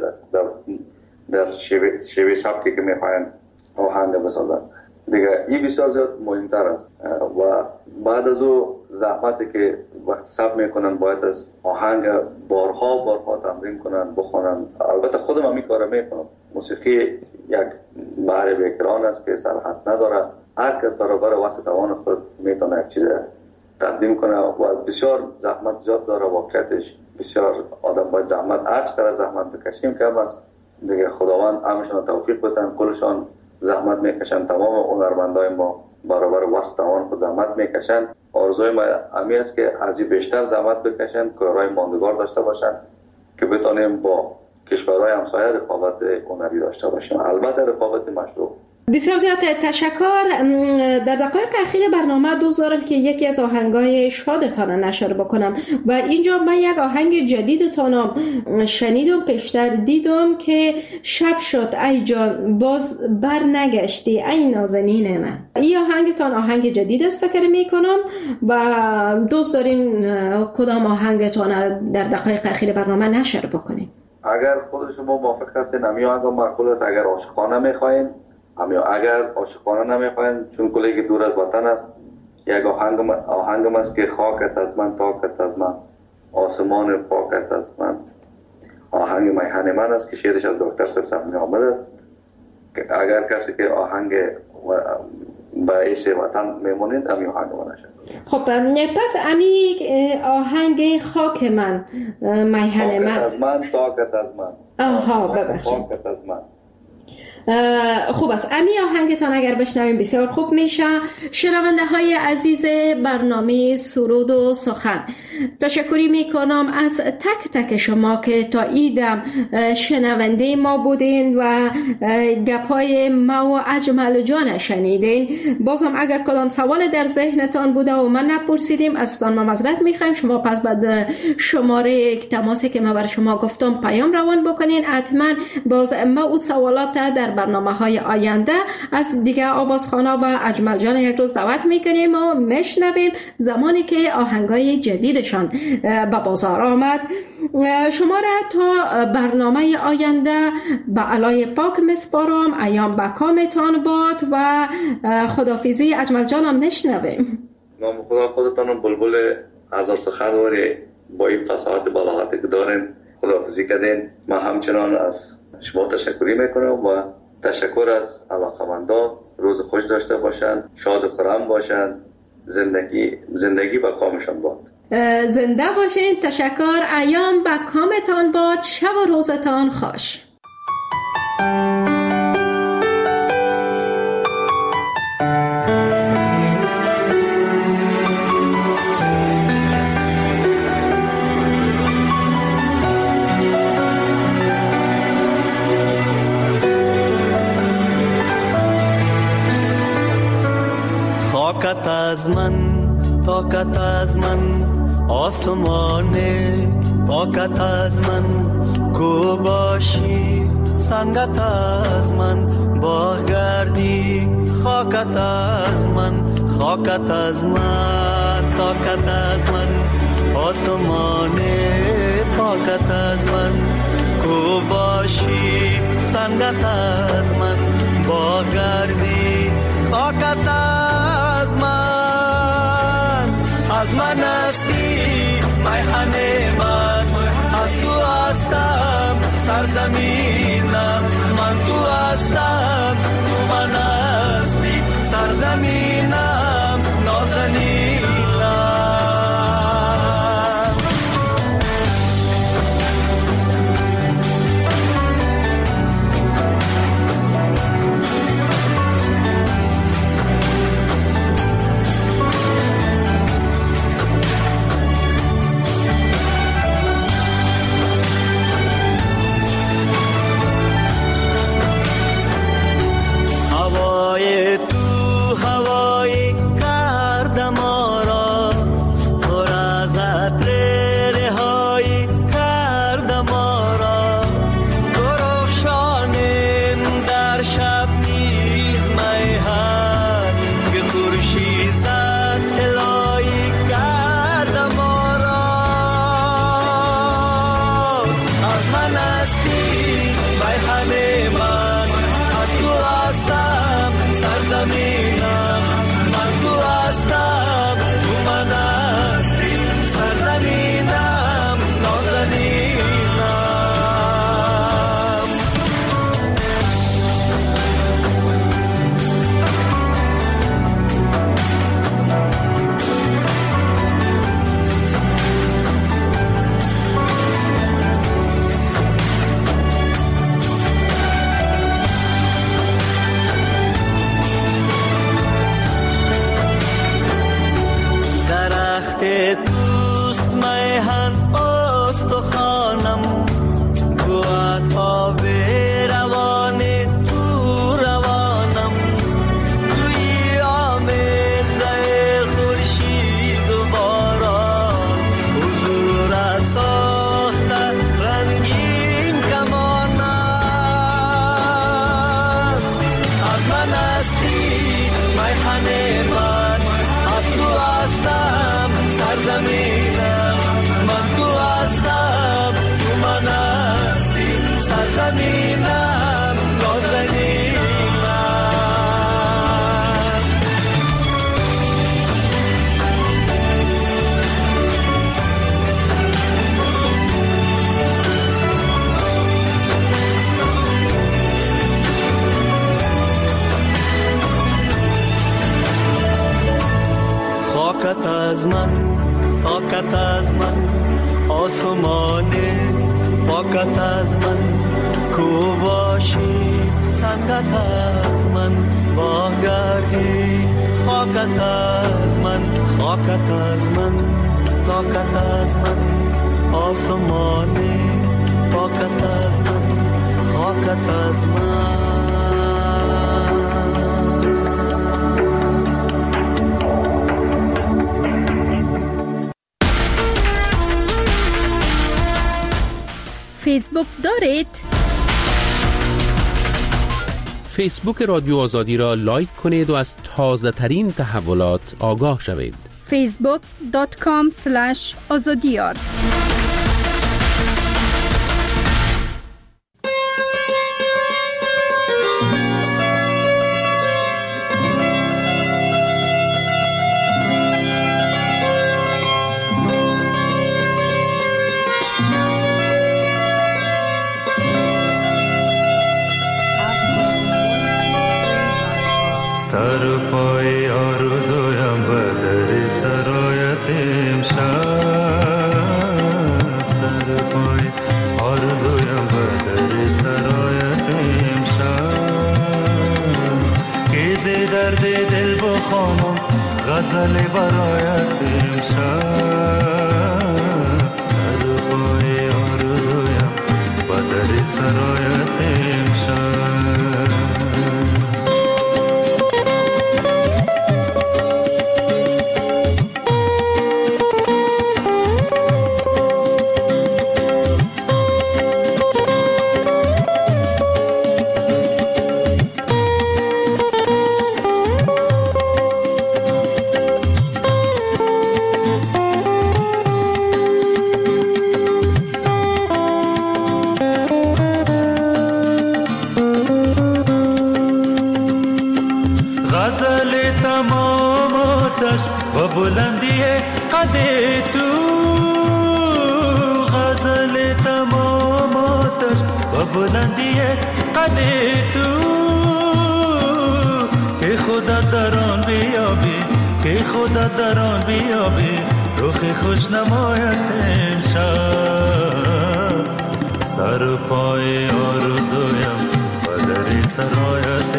در شیوه سبکی که میخواین آهنگ بسازن. دیگه این بسیار زیاد مهمتر است و بعد از او زحمتی که وقت ثبت میکنن باید از آهنگ بارها تمرین کنن، بخونن. البته خودم هم این کارو میکنم. موسیقی یک بحر بیکران است که سرحد نداره. هر کس برابر وسط توان خود میتونه یک چیز تقدیم کنه و بسیار زحمت زیاد داره. واقعیتش بسیار آدم باید زحمت، هر چقدر زحمت بکشیم کم است. دیگه خداوند همشون توفیق بده، کلشون زحمت میکشن. تمام هنرمندای ما برابر وسط توان خود زحمت میکشن. آرزوی ما همین است که از این بیشتر زحمت بکشن، کارهای ماندگار داشته باشن که بتونیم با کشورهای همسایه رقابت هنری داشته باشیم، البته رقابت مشروع. بسیار زیاد تشکر. در دقایق اخیر برنامه دوست دارم که یکی از آهنگای شادتان نشر بکنم و اینجا من یک آهنگ جدیدتان شنیدم، پیشتر دیدم که شب شد ای جان باز بر نگشتی ای نازنین من. این آهنگتان آهنگ جدید است فکر میکنم و دوست دارین کدام آهنگتان در دقایق اخیر برنامه نشر بکنین؟ اگر خود شما موافق هستین همین آهنگ معقول است. اگر عاشقانه میخواین اگر عاشقانه نمیخواین، چون کلی که دور از وطن است، یک آهنگم است که خاکت از من تاکت از من آسمان پاکت از من. آهنگ میهن من است که شعرش از دکتر سبزمی آمد است. اگر کسی که آهنگ به ایش وطن میمونید همین آهنگ من شد. خب پس امی آهنگ خاک من میهن من از من تاکت از من. آها ببخشید خاکت از من. خوب است. امی آهنگتان اگر بشنویم بسیار خوب میشه. شنونده های عزیز برنامه سرود و سخن، تشکری میکنم از تک تک شما که تا ایدم شنونده ما بودین و گپای ما و اجمل جان شنیدین. بازم اگر کدام سوال در ذهنتان بوده و من نپرسیدیم ازتان ما معذرت میخوایم. شما پس بعد شماره تماسی که ما بر شما گفتم پیام روان بکنین. حتما باز ما اون سوالات در برنامه‌های آینده از دیگه آوازخوانا و اجمل جان یک روز دعوت میکنیم و میشنویم زمانی که آهنگای جدیدشان به بازار آمد. شما را تا برنامه آینده به علای پاک مسپارم. ایام به کامتان باد و خدافیزی اجمل جانم میشنویم. نام خدا خودتان بلبل هزار سخنوری با این فصاحت بلاغتی که دارین خدافیزی کردین. من همچنان از شما تشکری میکنم و تشکر از علاقمندان. روز خوش داشته باشن، شاد و خرم باشن، زندگی با کامشان باد. زنده باشین. تشکر. ایام با کامتان باد. شب و روزتان خوش. خاکت از من تاکت از من آسمان پاکت از من کو باشی سنگت از من باغ گردی خاکت از من، خاکت از من، طاقت از من، آسمان پاکت از من، کو باشی سنگت از من، با گردی خاکت از من هستی میهن من، از تو هستم سرزمینم، من تو هستم تو من هستی سرزمینم نازنینم. از من، طاقت از من، آسمان پاکت از من، کو باشی سنگت از من، با گردی خاکت از من، خاکت از من، طاقت از من، آسمان پاکت از من، خاکت از من. فیسبوک دارید؟ فیسبوک رادیو آزادی را لایک کنید و از تازه ترین تحولات آگاه شوید. facebook.com/azadiyar سر پای آرزویم به در سرایت امشب، سر پای آرزویم به در سرایت امشب، که ز درد دل بخوانم غزل برایت امشب، سر پای آرزویم به در سرایت امشب. غزل تمام آتش و بلندی قد تو، غزل تمام آتش و بلندی قد تو، که خدا در آن بیابی، که خدا در آن بیابی، رخ خوش نمایت امشب. سر و پای آرزویم و در سرایت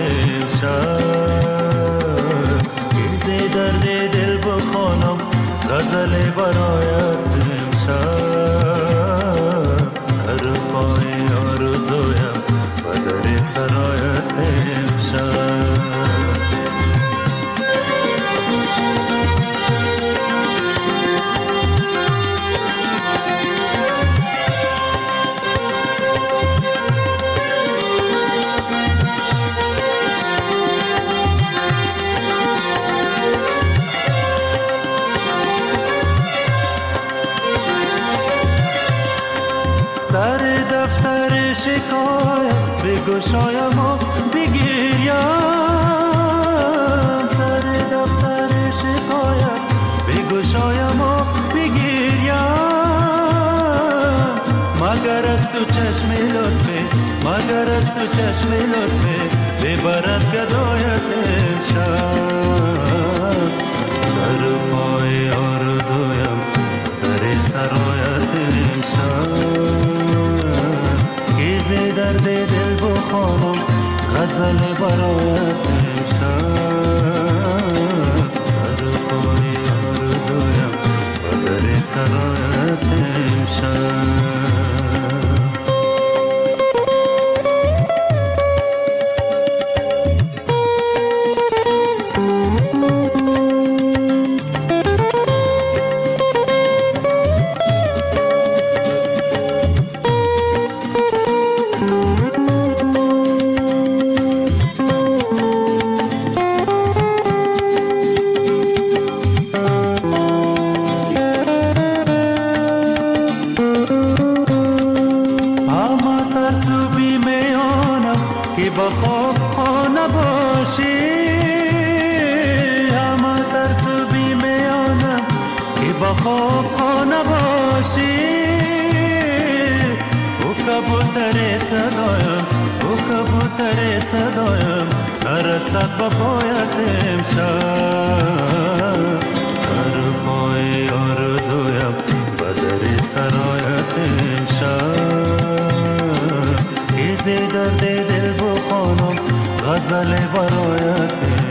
امشب، که درد دل بخوانم غزل برایت امشب. سر و پای آرزویم و در سرایت امشب. سر دفتر شکایت بگشایم و بگیریم، سر دفتر شکایت بگشایم و بگیریم، مگر از تو چشم لطفه، مگر از تو چشم لطفه ببرد گدایت امشب. سر و پای آرزویم در سرایت امشب، درد دل بخوانم غزل برایت امشب. سر و پای آرزویم و در سرایت امشب. صدایم نرسد با پایت امشب. سر و پای آرزویم و در سرایت امشب، که درد دل بخوانم غزل برایت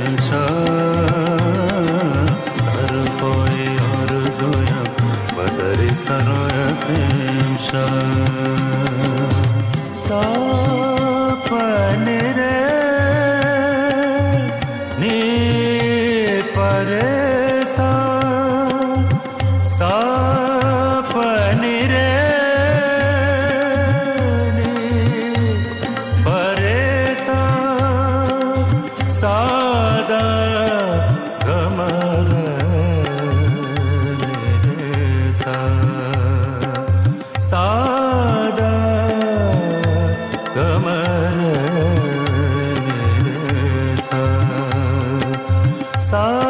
امشب. سر و پای آرزویم و در سرایت امشب. sapne re ni paresa sapne re ni paresa sada gamare sa sada gamare sa